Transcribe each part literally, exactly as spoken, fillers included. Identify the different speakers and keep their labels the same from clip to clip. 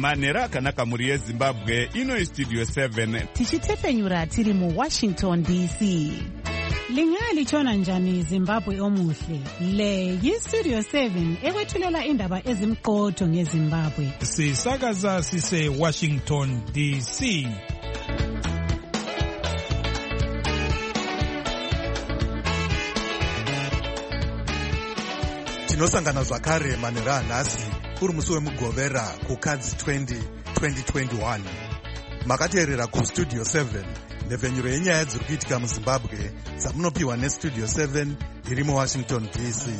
Speaker 1: manhero akanaka mhuri yezimbabwe. Ino Studio seven
Speaker 2: tichitefenyura tiri mu Washington D C.
Speaker 3: Lingalitshona njani Zimbabwe omuhle? Le yi-Studio seven ekwethulela indaba ezimqotho ngeZimbabwe.
Speaker 4: Sisakaza sise Washington D C.
Speaker 5: Tinosangana zvakare manhero anhasi uri musi wemugovera kukadzi twenty twenty twenty-one. Makateerera kuStudio seven nhefenyuro yenyaya dziri kuitika muZimbabwe dzamunopiwa neStudio seven iri muWashington D C.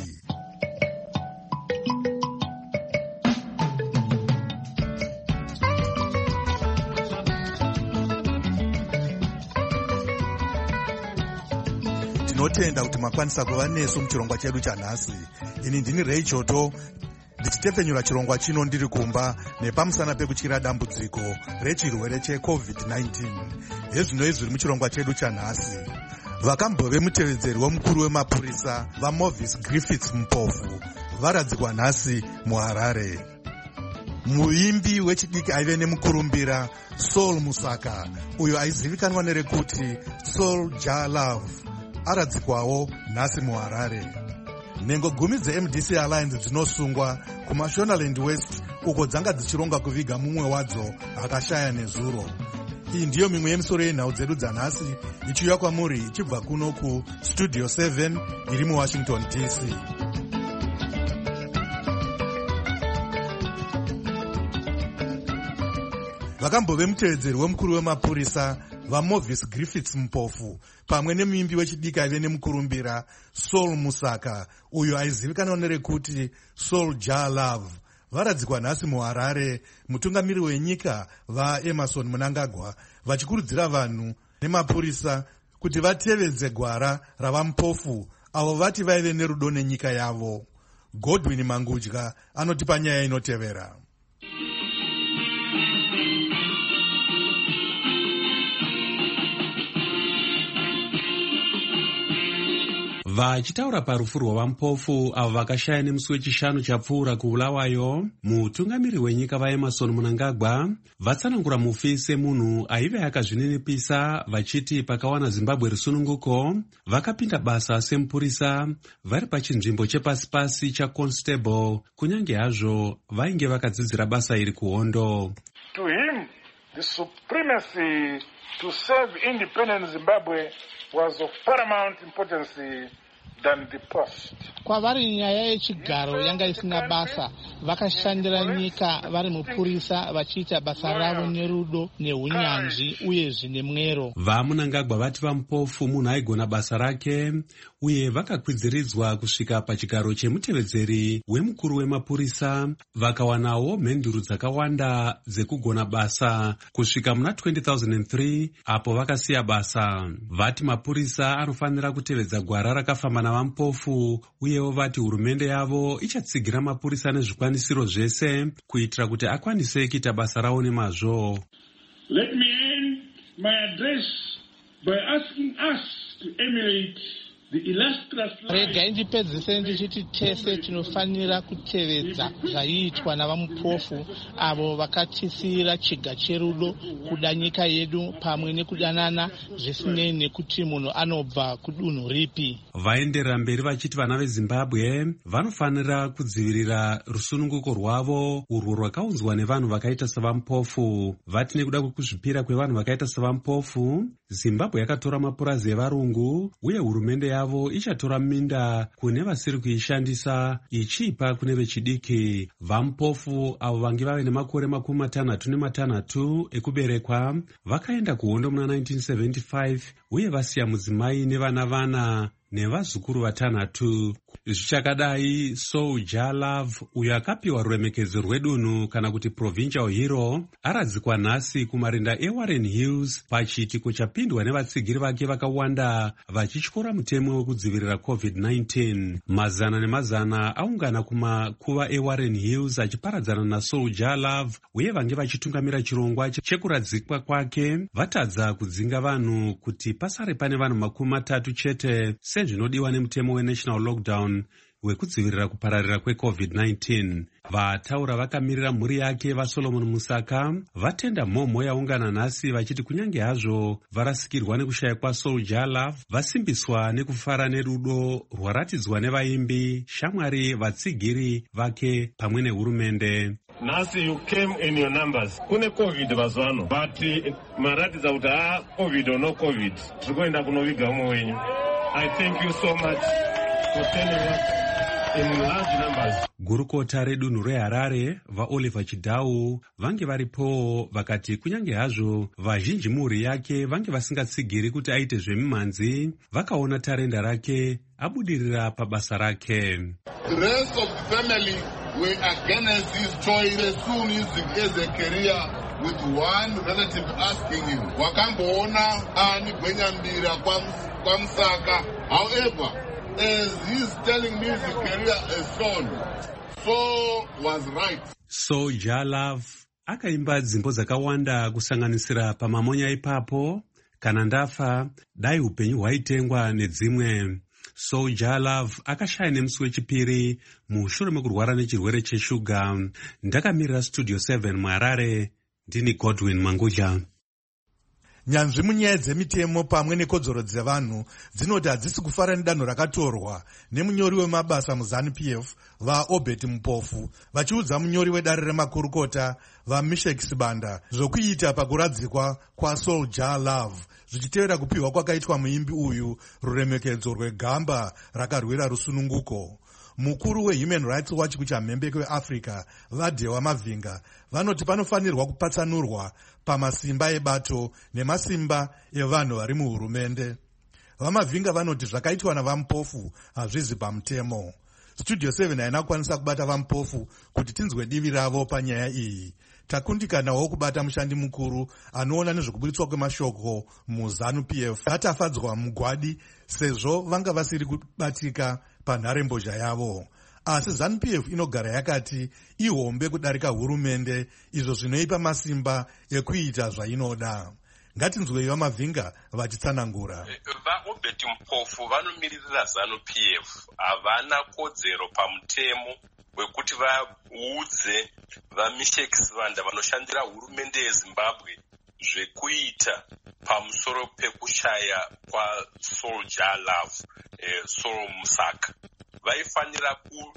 Speaker 5: Tinotenda kuti makwanisa kuva nesu muchirongwa chedu chanhasi. Ini ndini Ray Choto ndichitefenyura chirongwa chino ndiri kumba nepamusana pekutyira dambudziko rechirwere checovid nineteen. Hezvino izvi zviri muchirongwa chedu chanhasi. Vakambove mutevedzeri womukuru wemapurisa vaMovis Griffiths Mpofu varadzikwa nhasi muHarare. Muimbi wechidiki aive nemukurumbira Saul Musaka uyo aizivikanwa nerekuti Soul Ja Love aradzikwawo nhasi muHarare. Nhengo gumi dze-M D C Alliance dzinosungwa kuMashonaland West uko dzanga dzichironga kuviga mumwe wadzo akashaya nezuro. Iyi ndiyo mimwe yemisoro yenhau dzedu dzanhasi ichiuya kwamuri ichibva kuno kuStudio seven iri muWashington D C. Vakambove mutevedzeri womukuru wemapurisa vaMovis Griffiths Mpofu pamwe nemuimbi wechidiki aive nemukurumbira Saul Musaka uyo aizivikanwa nerekuti Soul Ja Love varadzikwa nhasi muHarare. Mutungamiri wenyika vaEmerson Mnangagwa vachikurudzira vanhu nemapurisa kuti vatevedze gwara ravaMpofu avo vati vaive nerudo nenyika yavo. Godwin Mangudya anotipa nyaya inotevera.
Speaker 6: Vachitaura parufu rwavaMpofu avo vakashaya nemusi wechishanu chapfuura kuulawayo, mutungamiri wenyika vaEmerson Mnangagwa vatsanangura mufi semunhu aive akazvininipisa vachiti pakawana Zimbabwe rusununguko vakapinda basa semupurisa vari pachinzvimbo chepasi-pasi chaconstable kunyange hazvo vainge vakadzidzira basa iri kuhondo.
Speaker 7: To him, the supremacy to serve independent Zimbabwe was of paramount importance than the post.
Speaker 8: Kwavari nyaya yechigaro yanga isina basa, vakashandira nyika vari mupurisa vachiita basa ravo nerudo neunyanzvi uye zvine mwero.
Speaker 6: VaMnangagwa vati vaMpofu munhu aigona basa rake uye vakakwidziridzwa kusvika pachigaro chemutevedzeri wemukuru wemapurisa vakawanawo mhenduro dzakawanda dzekugona basa kusvika muna twenty thousand three apo vakasiya basa. Vati mapurisa anofanira kutevedza gwara rakafamba navaMpofu uyewo vati hurumende yavo ichatsigira mapurisa nezvikwanisiro zvese kuitira kuti akwanise kuita basa rawo nemazvo.
Speaker 7: Let me end my address by asking us to emulate the illustrious life.
Speaker 8: Regai ndipedzise ndichiti tese tinofanira kutevedza zvaiitwa navaMpofu avo vakatisira chiga cherudo kuda nyika yedu pamwe nekudanana zvisinei nekuti munhu anobva kudunhu ripi.
Speaker 6: Vaenderera mberi vachiti vana veZimbabwe vanofanira kudzivirira rusununguko rwavo urwo rwakaunzwa nevanhu vakaita savaMpofu. Vati nekuda kwekuzvipira kwevanhu vakaita savaMpofu, Zimbabwe yakatora mapurazi evarungu uye hurumende yavo ichatora minda kune vasiri kuishandisa ichipa kune vechidiki. VaMpofu avo vange vave nemakore makumi matanhatu nematanhatu ekuberekwa vakaenda kuhondo muna nineteen seventy-five uye vasiya mudzimai nevana vana nevazukuru vatanhatu. Zvichakadai, Soul Ja Love uyo akapiwa ruremekedzo rwedunhu kana kuti provincial hero aradzikwa nhasi kumarinda eWarren Hills pachiitiko chapindwa nevatsigiri vake vakawanda vachityora mutemo wekudzivirira covid nineteen. Mazana nemazana aungana kumakuva eWarren Hills achiparadzana naSoul Ja Love uye vange vachitungamira chirongwa chekuradzikwa kwake vatadza kudzinga vanhu kuti pasare pane vanhu makumi matatu chete sezvinodiwa nemutemo wenational lockdown wekudzivirira kupararira kwecovid nineteen. Vataura vakamirira mhuri yake vaSolomon Musaka vatenda mhomho yaungana nhasi vachiti kunyange hazvo varasikirwa nekushaya kwaSoldier Love, vasimbiswa nekufara nerudo rwaratidzwa nevaimbi, shamwari, vatsigiri vake pamwe nehurumende.
Speaker 9: Nhasi you came in your numbers. Kune COVID mazwano. But maratidza kuti ha COVID or no COVID. Tikuenda kunoviga umwe wenyu. I thank you so much for turning up in large numbers.
Speaker 6: Gurukota redunhu reHarare vaOliver Chidau vange varipowo vakati kunyange hazvo vazhinji mhuri yake vange vasingatsigiri kuti aite zvemimhanzi, vakaona tarenda rake abudirira pabasa rake.
Speaker 10: The rest of the family were against his choice soon using as a career, with one relative asking him, wakamboona ani gwenyambira kwa Musaka. However, as he's telling me his career as son, so was right.
Speaker 6: Soldier Love akaimba dzimbo dzakawanda kusanganisira pamamonya ipapo, kana ndafa, dai upenyu hwaitengwa nedzimwe. Soldier Love akashaya nemusi wechipiri mushure mekurwara nechirwere cheshuga. Ndakamirira Studio seven muHarare, ndini Godwin Manguja.
Speaker 5: Nyanzvi munyaya dzemitemo pamwe nekodzero dzevanhu dzinoti hadzisi kufara nedanho rakatorwa nemunyori wemabasa muZANU P F vaObert Mupofu, vachiudza munyori wedare remakurukota vaMeshek Sibanda zvokuita pakuradzikwa kwaSoldier Love, zvichitevera kupiwa kwakaitwa muimbi uyu ruremekedzo rwegamba rakarwira rusununguko. Mukuru weHuman Rights Watch kuchamhembe kweAfrica vaDhewa Mavhinga vanoti panofanirwa kupatsanurwa pamasimba ebato nemasimba evanhu vari muhurumende. VaMavhinga vanoti zvakaitwa navaMupofu hazvizi pamutemo. Studio seven haina kukwanisa kubata vaMupofu kuti tinzwe divi ravo panyaya iyi. Takundikanawo kubata mushandi mukuru anoona nezvekuburitswa kwemashoko muZANU P F atafadzwa mugwadi sezvo vanga vasiri kubatika panharembozha yavo. Asi ZANU P F inogara yakati ihombe kudarika hurumende, izvo zvinoipa masimba ekuita zvainoda. Ngatinzwei vaMavhinga vachitsanangura.
Speaker 11: VaObert Mupofu vanomiririra ZANU P F havana kodzero pamutemo wekuti vaudze vaMeshek Sibanda vanoshandira hurumende yeZimbabwe zvekuita pamusoro pekushaya kwaSoldier Love, eh, Solomon Musaka. Vaifanira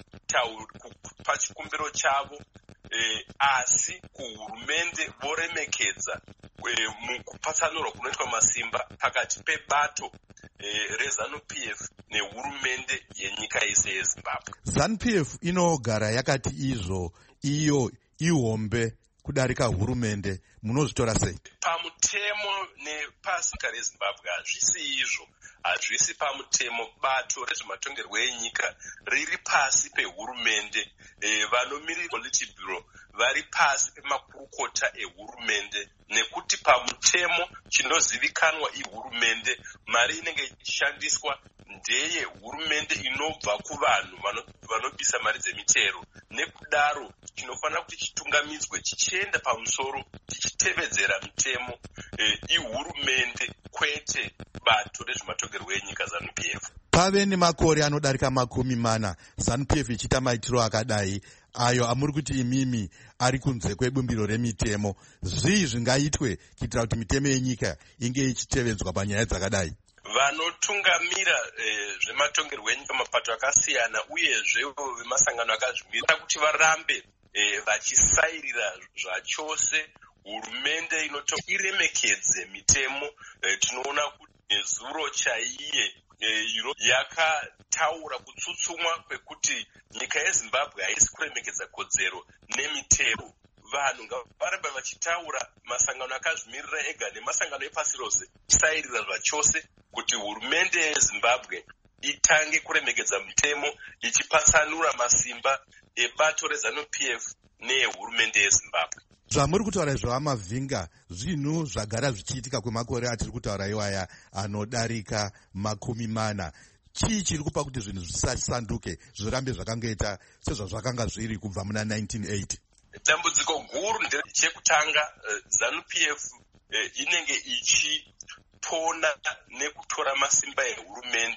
Speaker 11: kupa chikumbiro chavo, eh, asi kuhurumende voremekedza eh, mukupatsanurwa kunoitwa masimba pakati pebato eh, reZANU P F nehurumende yenyika yese yeZimbabwe.
Speaker 5: ZANU P F inogara yakati izvo iyo ihombe kudarika hurumende. Munozvitora sei?
Speaker 11: Pamutemo nepasika reZimbabwe hazvisi izvo, hazvisi pamutemo. Bato rezvematongerwo enyika riri pasi pehurumende. E, vanomiririra Polity Bureau vari pasi pemakurukota ehurumende, nekuti pamutemo chinozivikanwa ihurumende, mari inenge ichishandiswa ndeye hurumende inobva kuvanhu vanobisa mari dzemitero. Nekudaro chinofanira kuti chitungamidzwe chichienda pamusoro chichitevedzera mutemo e, ihurumende kwete bato rezvematongerwo enyika ZANU P F.
Speaker 5: Pave nemakore anodarika makumi mana ZANU P F ichita maitiro akadai, ayo amuri kuti imimi ari kunze kwebumbiro remitemo. Zvii zvingaitwe kuitira kuti mitemo yenyika inge ichitevedzwa panyaya dzakadai?
Speaker 11: Vanotungamira eh, zvematongerwo enyika mapato akasiyana uyezve vemasangano akazvimira kuti varambe eh, vachisairira zvachose hurumende inoto iremekedze mitemo. Eh, tinoona kuti nezuro chaiye iro yakataura kutsutsumwa kwekuti nyika yeZimbabwe haisi kuremekedza kodzero nemitemo. Vanhu ngavarambe vachitaura, masangano akazvimirira ega nemasangano epasi rose chisairira zvachose kuti hurumende yeZimbabwe itange kuremekedza mitemo ichipatsanura masimba ebato reZANU P F nehurumende yeZimbabwe.
Speaker 5: Zvamuri kutaura zvavaMavhinga zvinhu zvagara zvichiitika kwemakore atiri kutaura iwaya anodarika makumi mana. Chii chiri kupa kuti zvinhu zvisasanduke zvirambe zvakangoita sezvazvakanga zviri kubva muna nineteen eighty?
Speaker 11: Dambudziko guru ndechekutanga, ZANU P F inenge ichipona nekutora masimba ehurumende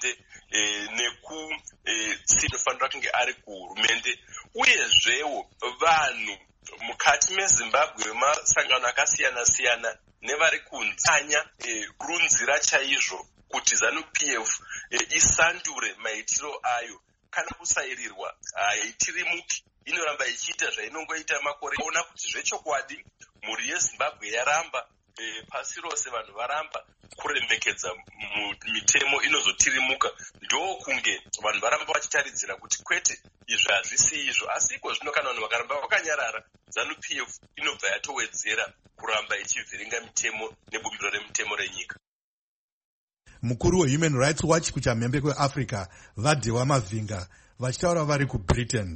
Speaker 11: eh, neku eh, sinofanira kunge ari kuhurumende uyezvewo vanhu mukati meZimbabwe vemasangano akasiyana siyana nevari kunzanya eh, kurunzira chaizvo kuti ZANU P F eh, isandure maitiro ayo. Kana kusairirwa haitirimuki, inoramba ichiita zvainongoita makore. Ona kuti zvechokwadi mhuri yeZimbabwe yaramba e, pasi rose vanhu varamba kuremekedza mitemo inozotirimuka, ndokunge vanhu varamba vachitaridzira kuti kwete izvi hazvisi izvo. Asi iko zvino kana vanhu vakaramba vakanyarara, ZANU P F inobva yatowedzera kuramba ichivhiringa mitemo nebumbiro remitemo renyika.
Speaker 5: Mukuru weHuman Rights Watch kuchamhembe kweAfrica Vadhewa Mavhinga vachitaura vari kuBritain.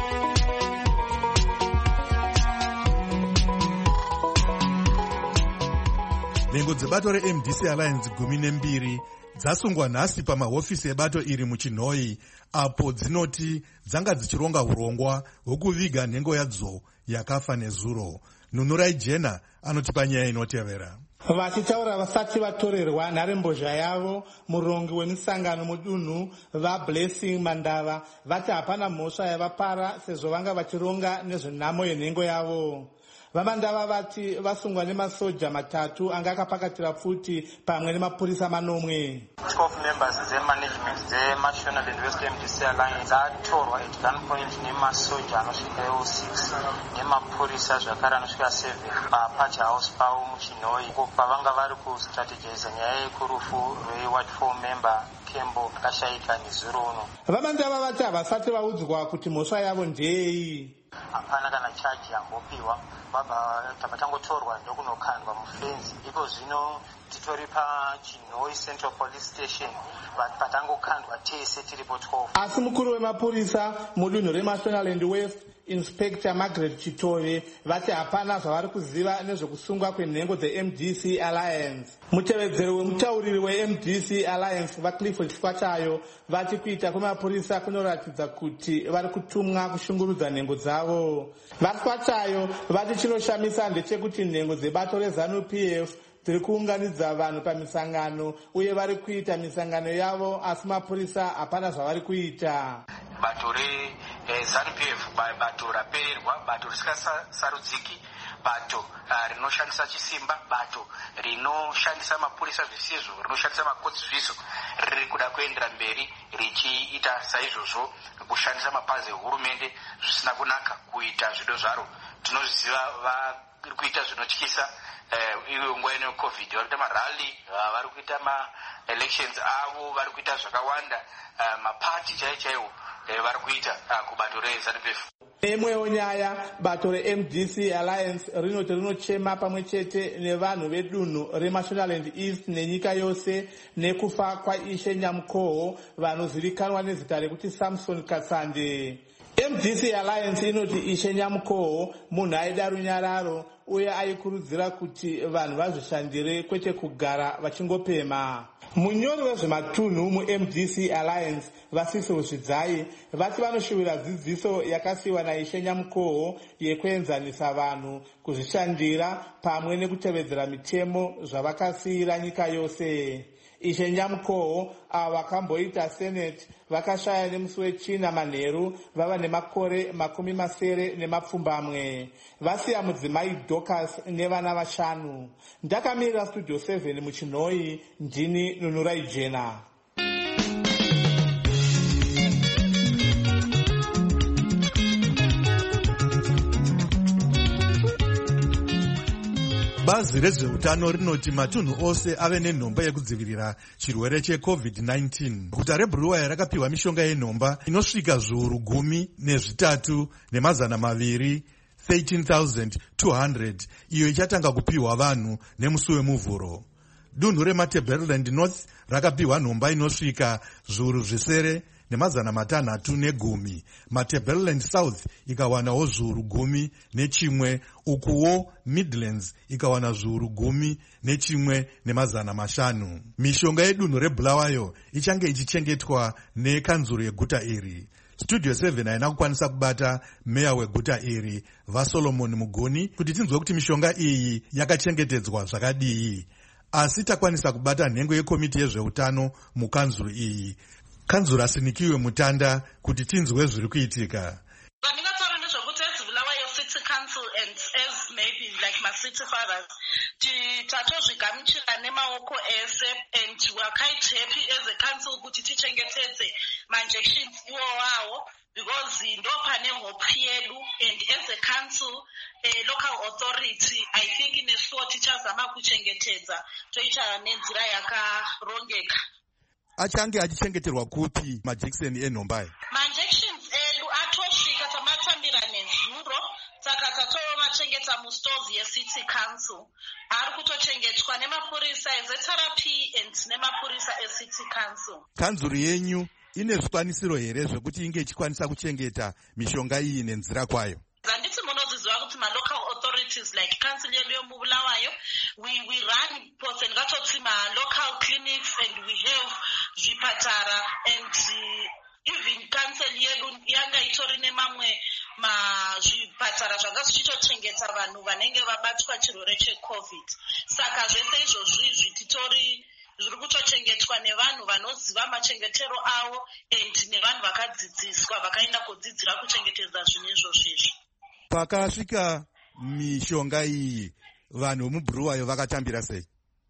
Speaker 5: Nhengo dzebato reM D C Alliance gumi nembiri dzasungwa nhasi pamahofisi ebato iri muChinhoyi, apo dzinoti dzanga dzichironga urongwa hwekuviga nhengo yadzo yakafa nezuro. Nunurai Jena anotipa nyaya inotevera.
Speaker 8: Vachitaura vasati vatorerwa nharembozha yavo, murongi wemisangano mudunhu vaBlessing Mandava vati hapana mhosva yavapara sezvo vanga vachironga nezvenhamo yenhengo yavo. VaMandava vati vasungwa nemasoja matatu anga akapakatira futi pamwe nemapurisa manomwe.
Speaker 12: twelve members dzemanagement dzeMational and West M D C Alliance dzatorwa at gunpoint nemasoja anosvika iwo six nemapurisa zvakare anosvika seven papachihouse pavo muChinhoyi, uko pavanga vari kustrategiza nyaya yekurufu rweward four member Kembo akashayika nezuro uno.
Speaker 8: VaMandava vati havasati vaudzwa kuti mhosva yavo ndei.
Speaker 12: Hapana kana chaji yangopiwa, vabva tapatangotorwa ndokunokandwa mufenzi. Iko zvino titori paChinhoyi Central Police Station patangokandwa tese tiripo twelve.
Speaker 8: Asi mukuru wemapurisa mudunhu reMational and West Inspector Margaret Chitove vati hapana zvavari kuziva nezvekusungwa kwenhengo dzeM D C Alliance. Mutevedzeri wemutauriri weM D C Alliance vaClifford Chikwachayo vati kuita kwemapurisa kunoratidza kuti vari kutumwa kushungurudza nhengo dzavo. VaChikwachayo vati chinoshamisa ndechekuti nhengo dzebato reZANU P F dziri kuunganidza vanhu pamisangano uye vari kuita misangano yavo, asi mapurisa hapana zvavari kuita.
Speaker 12: Bato reZANU P F bato rapererwa, bato risikasarudziki, bato rinoshandisa chisimba, bato rinoshandisa mapurisa zvisizvo, rinoshandisa makotsi zvisizvo, riri kuda kuendera mberi richiita saizvozvo kushandisa mapazi ehurumende zvisina kunaka kuita zvido zvaro. Tinozviziva vari kuita zvinotyisa. Iwe nguva ino COVID vari kuita marali, vari kuita ma-elections avo, vari kuita zvakawanda, mapati chaiwo chaiwo vari kuita kubato reZANU P F.
Speaker 8: Imwewo nyaya, bato reM D C Alliance rinoti rinochema pamwe chete nevanhu vedunhu reMational and East nenyika yose nekufa kwaIshe Nyamkoho vanozivikanwa nezita rekuti Samson Katsande. M D C Alliance inoti Ishe Nyamkoho munhu aida runyararo uye aikurudzira kuti vanhu vazvishandire kwete kugara vachingopema. Munyori wezvematunhu muM D C Alliance Vasisi Zvidzai vati vanoshuvira dzidziso yakasiyiwa naIshe Nyamkoho yekuenzanisa vanhu, kuzvishandira pamwe nekutevedzera mitemo zvavakasiyira nyika yose. Ishe Nyamkoho avo vakamboita senate vakashaya nemusi wechina manheru vava nemakore makumi masere nemapfumbamwe. Vasiya mudzimai Dorcas nevana vashanu. Ndakamirira studio seven muChinhoyi, ndini Nunurai Jena.
Speaker 5: Bazi rezveutano rinoti matunhu ose ave nenhomba yekudzivirira chirwere cheCovid nineteen. Guta reBulawayo rakapiwa mishonga yenhomba inosvika zviuru gumi nezvitatu nemazana maviri thirteen thousand two hundred, iyo ichatanga kupiwa vanhu nemusi wemuvhuro. Dunhu reMatabeleland North rakapiwa nhomba inosvika zviuru zvisere nemazana matanhatu negumi. Matabeleland South ikawanawo zviuru gumi nechimwe, ukuwo Midlands ikawana zviuru gumi nechimwe nemazana mashanu. Mishonga yedunhu reBulawayo ichange ichichengetwa nekanzuro yeguta iri. Studio seven haina kukwanisa kubata meya weguta iri vaSolomon Mugoni kuti tinzwe kuti mishonga iyi yakachengetedzwa zvakadii, asi takwanisa kubata nhengo yekomiti yezveutano mukanzuro iyi Kanzura Sinikiwe Mutanda kuti tinzwe zviri kuitika.
Speaker 13: And as maybe like my city fathers, tatozvigamuchira nemaoko ese, and we are quite happy as a council kuti tichengetedze manjections iwowawo, because ndo pane hope yedu, and as a council, a local authority, I think in a sort tichazama kuchengetedza toita nenzira yakarongeka.
Speaker 5: Achange achichengeterwa kupi majekiseni enhombai?
Speaker 13: Manjections edu atosvika tamatambira nezuro, saka tatomachengeta mustores yeCity Council. Ari kutochengetwa nemapurisa ezetherapy and nemapurisa eCity Council. Kanzuru
Speaker 5: yenyu ine zvikwanisiro here zvekuti inge ichikwanisa kuchengeta mishonga iyi nenzira kwayo?
Speaker 13: Zanditi munoziziva kuti ma local authorities like council yedu yomubulawayo, we we run post and gatoti ma local clinics, and we have zvipatara, and uh, even council yedu yanga itori nemamwe mazvipatara zvanga zvichitochengeta vanhu vanenge vabatwa chirwere cheCovid. Saka zvese izvozvi zvititori zviri kutochengetwa nevanhu vanoziva machengetero avo, and nevanhu vakadzidziswa vakaenda kudzidzira kuchengetedza zvinhu izvozvizvi.
Speaker 5: Pakasvika mishonga iyi, vanhu vomubhuruwayo vakatambira sei?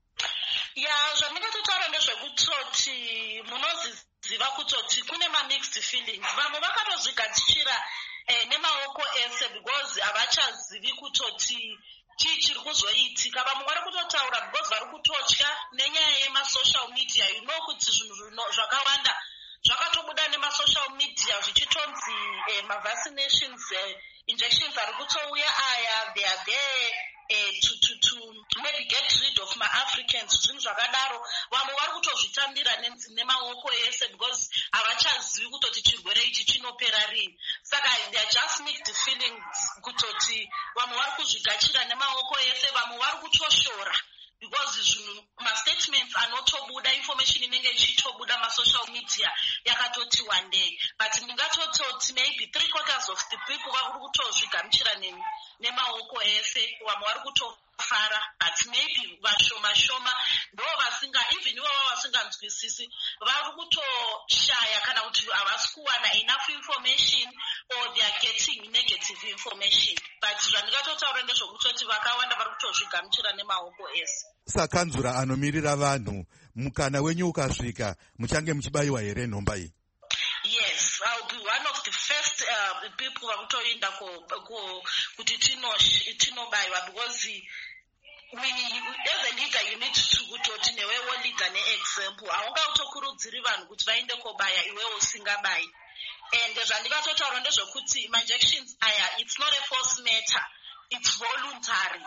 Speaker 13: Ya, zvandingatotaura ndezvekutoti munoziva kutoti kune ma-mixed feelings. Vamwe vakatozvigadzirira eh, nemaoko ese because havachazivi kutoti chii chiri kuzoitika. Vamwe vari kutotaura because vari kutotya nenyaya yemasocial media. You know kuti zvinhu zvakawanda zvakatobuda nemasocial media zvichitonzi eh, mavaccinations eh, injections ari kutouya aya, they are there eh, to, to, to maybe get rid of ma-Africans, zvinhu zvakadaro. Vamwe vari kutozvitambira nemaoko ese because havachazivi kutoti chirwere ichi chinopera rini. Saka they are just mixed feelings kutoti vamwe vari kuzvigachira nemaoko ese, vamwe vari kutoshora because ma-statements anotobuda, information inenge ichitobuda ma-social media yakatoti one day. But ndingatototi maybe three quarters of the people vari kutozvigamuchira nemaoko ese, vamwe vari kutofara, but maybe vashoma shoma ndo vasinga, even ivavo vasinganzwisisi vari kutoshaya kana kuti havasi kuwana enough information, or they are getting negative information. But zvandingatotaura ndezvokutoti vakawanda vari kutozvigamuchira nemaoko ese.
Speaker 5: Sakanzura anomirira vanhu, mukana wenyu ukasvika muchange muchibayiwa here nhomba iyi?
Speaker 13: Yes, I'll be one of the first uh, people vakutoenda kuti tinobayiwa, because we, as a leader, you need to kutoti newewo leader ne-example. Haungakutokurudziri vanhu kuti vaende kobaya iwewo usingabayi. And zvandingatotaura ndezvokuti ma-injections aya, it's not a force matter, it's voluntary.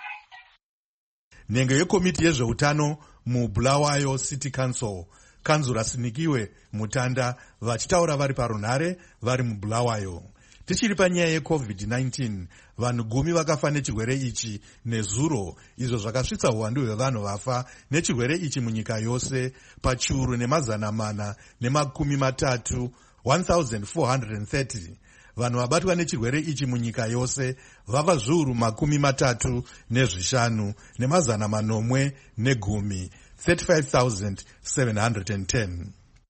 Speaker 5: Nhengo yekomiti yezveutano muBulawayo City Council, Kanzura Sinikiwe Mutanda, vachitaura vari parunhare vari muBulawayo. Tichiri panyaya yeCovid nineteen, vanhu gumi vakafa nechirwere ichi nezuro, izvo zvakasvitsa uwandu hwevanhu vafa nechirwere ichi munyika yose pachiuru nemazana mana nemakumi matatu, one thousand four hundred thirty. Vanhu vabatwa nechirwere ichi munyika yose vava zviuru makumi matatu nezvishanu nemazana manomwe negumi, thirty-five thousand seven hundred ten.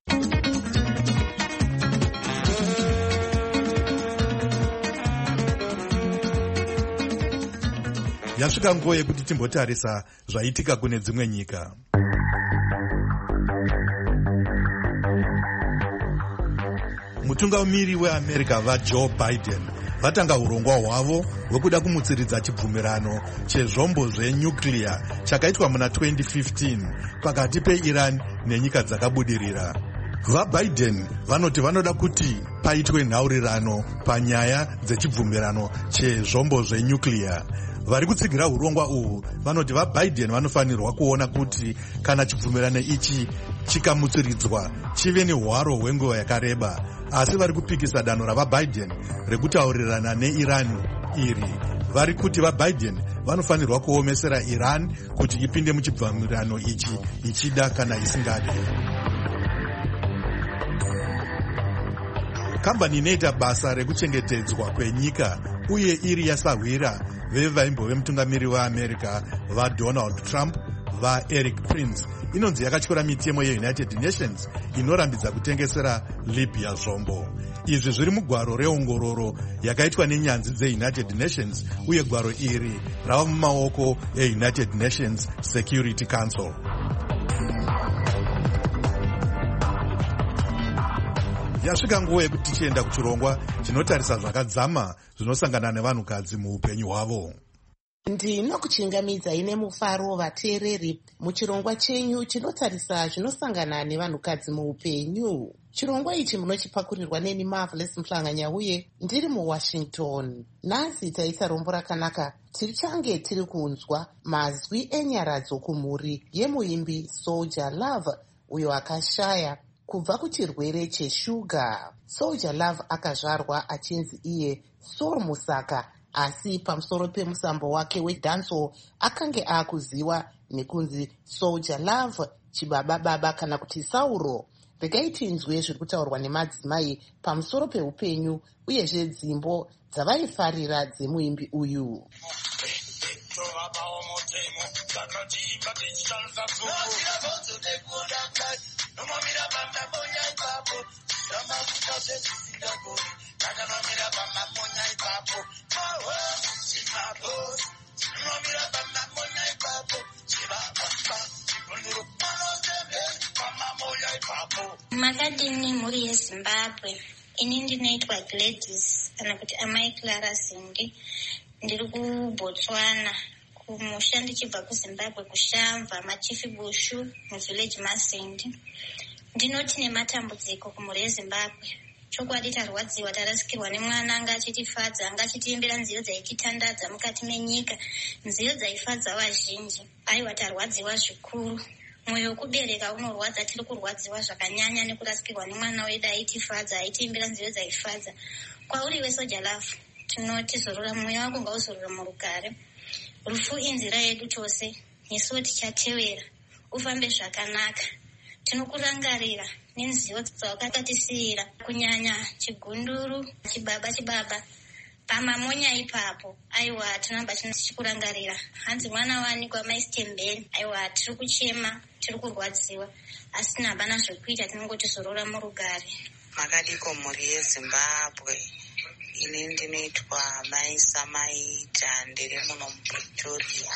Speaker 5: Yasvika nguva yekuti timbotarisa zvaitika kune dzimwe nyika. Mutungamiri weAmerica vaJoe Biden vatanga urongwa hwavo hwekuda kumutsiridza chibvumirano chezvombo zvenyuclear chakaitwa muna twenty fifteen pakati peIran nenyika dzakabudirira. VaBiden vanoti vanoda kuti paitwe nhaurirano panyaya dzechibvumirano chezvombo zvenyuclear. Vari kutsigira urongwa uhwu vanoti vaBiden vanofanirwa kuona kuti kana chibvumirano ichi chikamutsiridzwa chive nehwaro hwenguva yakareba, asi vari kupikisa danho ravaBiden rekutaurirana neIran iri. Vari kuti vaBiden vanofanirwa kuomesera Iran kuti ipinde muchibvumirano ichi ichida kana isingade. Kambani inoita basa rekuchengetedzwa kwenyika uye iri yasahwira vevaimbove mutungamiri weAmerica vaDonald Trump vaeric prince inonzi yakatyora mitemo yeunited nations inorambidza kutengesera libya zvombo. Izvi zviri mugwaro reongororo yakaitwa nenyanzvi dzeunited nations uye gwaro iri rava mumaoko eunited nations security council. Yasvika nguva yekuti tichienda kuchirongwa chinotarisa zvakadzama zvinosangana nevanhukadzi muupenyu hwavo.
Speaker 14: Ndinokuchingamidza ine mufaro vateereri muchirongwa chenyu chinotarisa zvinosangana nevanhukadzi muupenyu. Chirongwa ichi munochipakurirwa neni Marvelous Mhlanganya uye ndiri muWashington. Nhasi taita rombo rakanaka. Tichange tiri kunzwa mazwi enyaradzo kumhuri yemuimbi Soldier Love uyo akashaya kubva kuchirwere cheshuga. Soldier Love akazvarwa achinzi iye Saul Musaka, asi pamusoro pemusambo wake wedhanso akange akuziwa nekunzi Soldier Love chibaba baba kana kuti Sauro. Regai tinzwe zviri kutaurwa nemadzimai pamusoro peupenyu uyezve dzimbo dzavaifarira dzemuimbi uyu.
Speaker 15: Makadini mhuri yeZimbabwe. Ini ndinoitwa Gladys kana kuti amai Clara Sindi. Ndiri kuBotswana kumusha ndichibva kuZimbabwe kushamva machifi bushu muvillage Masindi. Ndinoti nematambudziko kumhuri yeZimbabwe. Chokwadi tarwadziwa, tarasikirwa nemwana anga achitifadza, anga achitiimbira nziyo dzaititandadza mukati menyika, nziyo dzaifadza vazhinji. Aiwa, tarwadziwa zvikuru. Mwoyo wekubereka unorwadza, tiri kurwadziwa zvakanyanya nekurasikirwa nemwana wedu aitifadza, aitiimbira nziyo dzaifadza. Kwauriwe Soldier Love, tinoti zorora, mwoyo wako ngauzorora murugare. Rufu inzira yedu chose, nesuwo tichatevera. Ufambe zvakanaka. Tinokurangarira nenziyo dzawakatisiyira, kunyanya chigunduru, chibaba chibaba pamamonya ipapo. Aiwa, tinamba tichikurangarira. Hanzi mwana wanikwa maistembeni. Aiwa, tiri kuchema, tiri kurwadziwa, asi hapana zvekuita, tinongoti zorora murugare.
Speaker 16: Makadiko mhuri yeZimbabwe. Ini ndinoitwa Maisa Maita, ndiri muno muPretoria.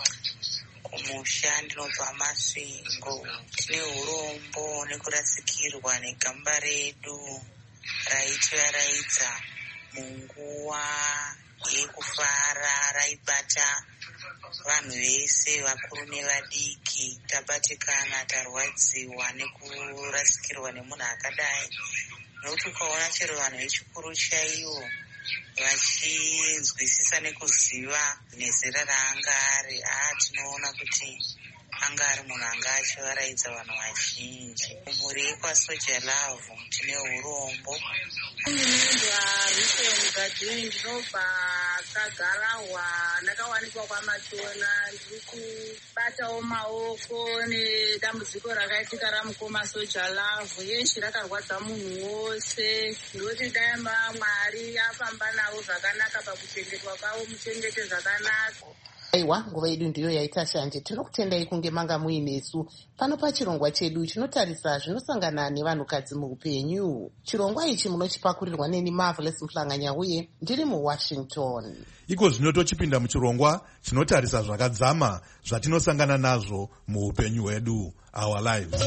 Speaker 16: Kumusha ndinobva Masvingo. Tine urombo nekurasikirwa negamba redu raitiaraidza munguva yekufara raibata vanhu vese vakuru nevadiki. Tabatikana, tarwadziwa nekurasikirwa nemunhu akadai, nokuti ukaona chero vanhu vechikuru chaivo vachinzwisisa nekuziva nezera raanga ari, aa tinoona kuti anga ari munhu anga achivaraidza vanhu vazhinji. Mhuri yekwaSoldier Love tine urombo.
Speaker 17: Ndinonzwa Risen Gadini, ndinobva Kagarawa, ndakawanikwa kwaMachona. Ndiri kubatawo maoko nedambudziko rakaitika ramukoma Soldier Love. Yeshi rakarwadza munhu wose, ndoti dai Mwari afamba navo zvakanaka pakuchengetwa kwavo, muchengete zvakanaka.
Speaker 14: Aiwa, nguva yedu ndiyo yaita shanje. Tinokutendai kunge manga muinesu pano pachirongwa chedu chinotarisa zvinosangana nevanhukadzi muupenyu. Chirongwa ichi munochipakurirwa neni Marvelous Mhlanganya uye ndiri muWashington.
Speaker 5: Iko zvino tochipinda muchirongwa chinotarisa zvakadzama zvatinosangana nazvo muupenyu hwedu, our lives.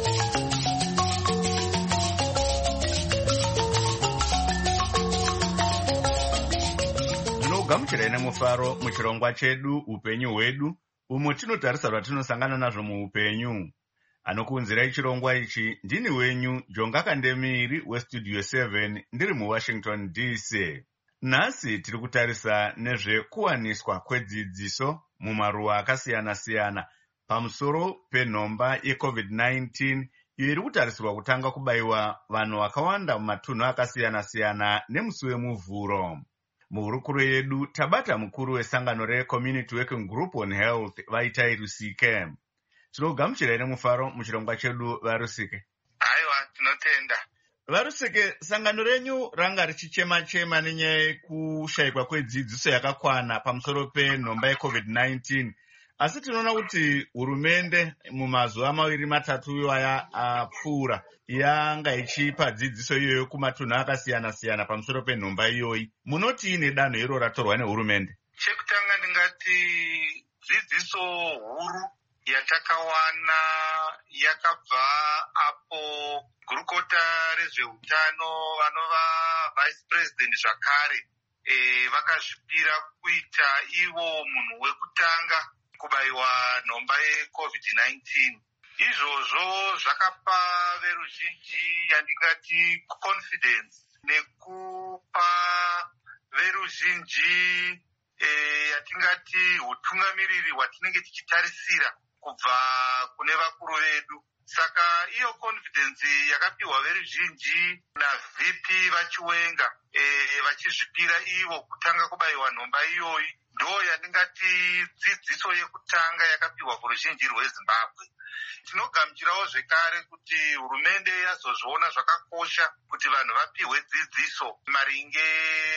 Speaker 1: Gamuchirai nemufaro muchirongwa chedu upenyu hwedu, umo tinotarisa zvatinosangana nazvo muupenyu. Anokuunzirai chirongwa ichi ndini wenyu Jonga Kandemiri westudio seven, ndiri muWashington D C. Nhasi tiri kutarisa nezvekuwaniswa kwedzidziso mumaruwa akasiyana-siyana pamusoro penhomba yeCovid nineteen iyo iri kutarisirwa kutanga kubayiwa vanhu vakawanda mumatunhu akasiyana-siyana nemusi wemuvhuro. Muhurukuro yedu tabata mukuru wesangano reCommunity Working Group on Health vaitai Rusike. Tinogamuchirai nemufaro muchirongwa chedu vaRusike.
Speaker 18: Aiwa, tinotenda.
Speaker 1: VaRusike, sangano renyu ranga richichema-chema nenyaya yekushayikwa kwedzidziso yakakwana pamusoro penhomba yeCovid nineteen. asi tinoona kuti hurumende mumazuva maviri matatu aya apfuura yanga ichipa dzidziso iyoyo kumatunhu akasiyana-siyana pamusoro penhomba iyoyi. Munoti ine danho iro ratorwa nehurumende?
Speaker 18: Chekutanga ndingati dzidziso huru yatakawana yakabva apo gurukota rezveutano vanova vice president zvakare e, vakazvipira kuita ivo munhu wekutanga kubayiwa nhomba yecovid nineteen. Izvozvo zvakapa veruzhinji yandingati confidence nekupa veruzhinji e, yatingati utungamiriri hwatinenge tichitarisira kubva kune vakuru vedu. Saka iyo confidence yakapiwa veruzhinji naV P vachiwenga e, vachizvipira ivo kutanga kubayiwa nhomba iyoyi ndo yandingati dzidziso yekutanga yakapiwa kuruzhinji rweZimbabwe. Tinogamuchirawo zvekare kuti hurumende yazozviona zvakakosha kuti vanhu vapiwe dzidziso maringe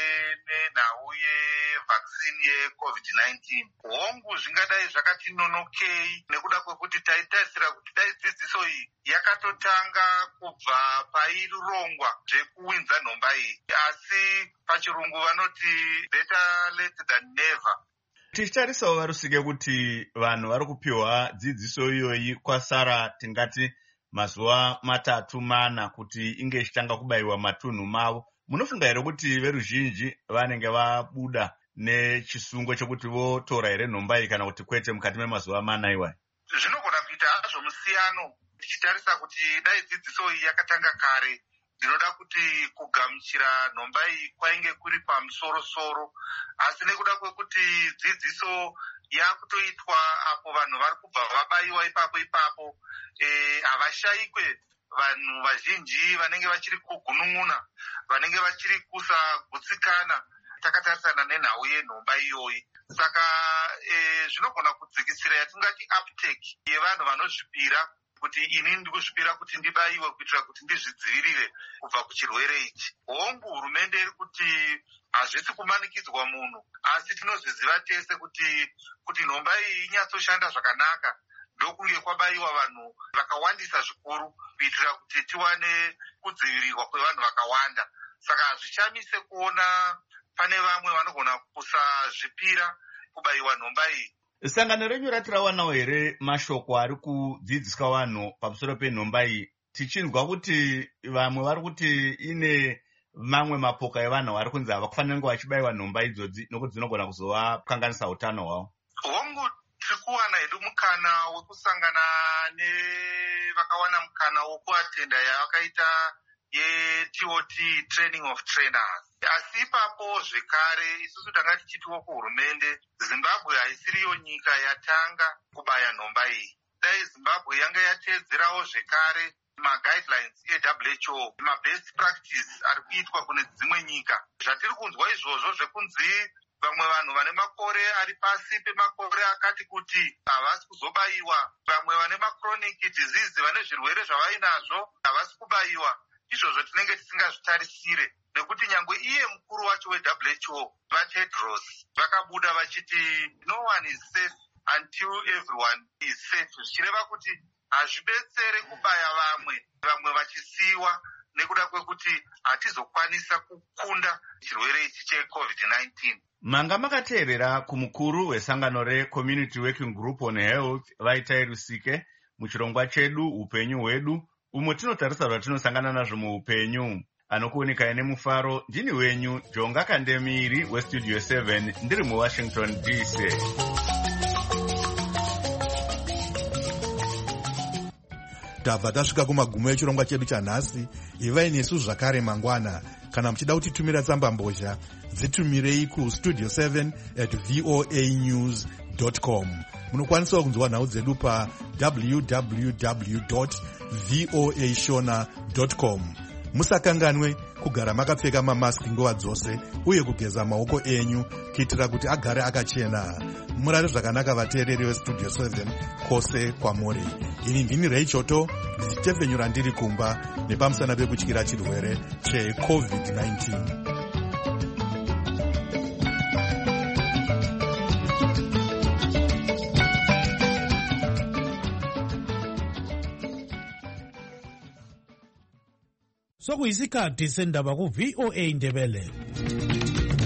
Speaker 18: nenhau yevaccine yecovid nineteen. Hongu zvingadai zvakati nonokei nekuda kwekuti taitarisira kuti dai dzidziso iyi yakatotanga kubva pairongwa zvekuwinza nhomba iyi, asi pachirungu vanoti better late than never.
Speaker 1: Tichitarisawo varusike kuti vanhu vari kupiwa dzidziso iyoyi kwasara tingati mazuva matatu mana kuti inge ichitanga kubayiwa matunhu mavo. Munofunga here kuti veruzhinji vanenge vabuda nechisungo chekuti votora here nhomba iyi kana kuti kwete mukati memazuva mana iwayo?
Speaker 18: Zvinogona kuita hazvo musiyano tichitarisa kuti dai dzidziso iyi yakatanga kare. Ndinoda kuti kugamuchira nhomba iyi kwainge kuri pamusoro-soro, asi nekuda kwekuti dzidziso yakutoitwa apo vanhu vari kubva vabayiwa ipapo ipapo havashayikwe e, vanhu vazhinji vanenge vachiri kugunun'una, vanenge vachiri kusagutsikana takatarisana nenhau yenhomba iyoyi. Saka e, zvinogona kudzikisira yatingati uptake yevanhu vanozvipira kuti ini ndikuzvipira kuti ndibayiwe kuitira kuti ndizvidzivirire kubva kuchirwere ichi. Hongu hurumende iri kuti hazvisi kumanikidzwa munhu, asi tinozviziva tese kuti kuti nhomba iyi inyatsoshanda zvakanaka ndokunge kwabayiwa vanhu vakawandisa zvikuru kuitira kuti tiwane kudzivirirwa kwevanhu vakawanda. Saka hazvichamise kuona pane vamwe vanogona kusazvipira kubayiwa nhomba iyi.
Speaker 1: Sangano renyu rati rawanawo here mashoko ari kudzidziswa vanhu pamusoro penhomba iyi? Tichinzwa kuti vamwe vari kuti ine mamwe mapoka evanhu vari kunzi havakufanira kunge vachibayiwa nhomba idzodzi nokuti dzinogona kuzovakanganisa utano hwavo.
Speaker 18: Hongu tiri kuwana hedu mukana wekusangana nevakawana mukana wokuatenda yavakaita yeT O T training of trainers. Asi ipapo zvekare isusu tanga tichitiwo kuhurumende, Zimbabwe haisiriyo nyika yatanga kubaya nhomba iyi. Dai Zimbabwe yanga yateedzerawo zvekare maguidelines eW H O, mabest practice ari kuitwa kune dzimwe nyika. Zvatiri kunzwa izvozvo zvekunzi vamwe vanhu vane makore ari pasi pemakore akati kuti havasi kuzobayiwa, vamwe vane machronic disease vane zvirwere zvavainazvo havasi kubayiwa, izvozvo tinenge tisingazvitarisire. Nekuti nyangwe iye mukuru wacho weW H O vaTedros vakabuda vachiti no one is safe until everyone is safe, zvichireva kuti hazvibetsere kubaya vamwe vamwe vachisiyiwa nekuda kwekuti hatizokwanisa kukunda chirwere ichi checovid nineteen.
Speaker 1: Manga makateerera kumukuru wesangano reCommunity Working Group on Health Vaitai Rusike muchirongwa chedu upenyu hwedu, umwe tinotarisa zvatinosangana nazvo muupenyu. Anokuoneka nemufaro, ndini wenyu Jonga Kandemiri weStudio seven ndiri muWashington D C.
Speaker 5: Tabva tasvika kumagumo echirongwa chedu chanhasi. Ivai nesu zvakare mangwana. Kana muchida kutitumira tsamba mbozha, dzitumirei kustudio seven at voanews dot com. Munokwanisawo kunzwa nhau dzedu pa w w w dot voashona dot com. Musakanganwe kugara makapfeka mamaski nguva dzose uye kugeza maoko enyu kuitira kuti agare akachena. Murare zvakanaka vateereri veStudio seven kwose kwamuri. Ini ndini Reichoto ndichitefenyura ndiri kumba nepamusana pekutyira chirwere checovid nineteen.
Speaker 19: sokuyisikhathi sendaba ku-V O A Ndebele.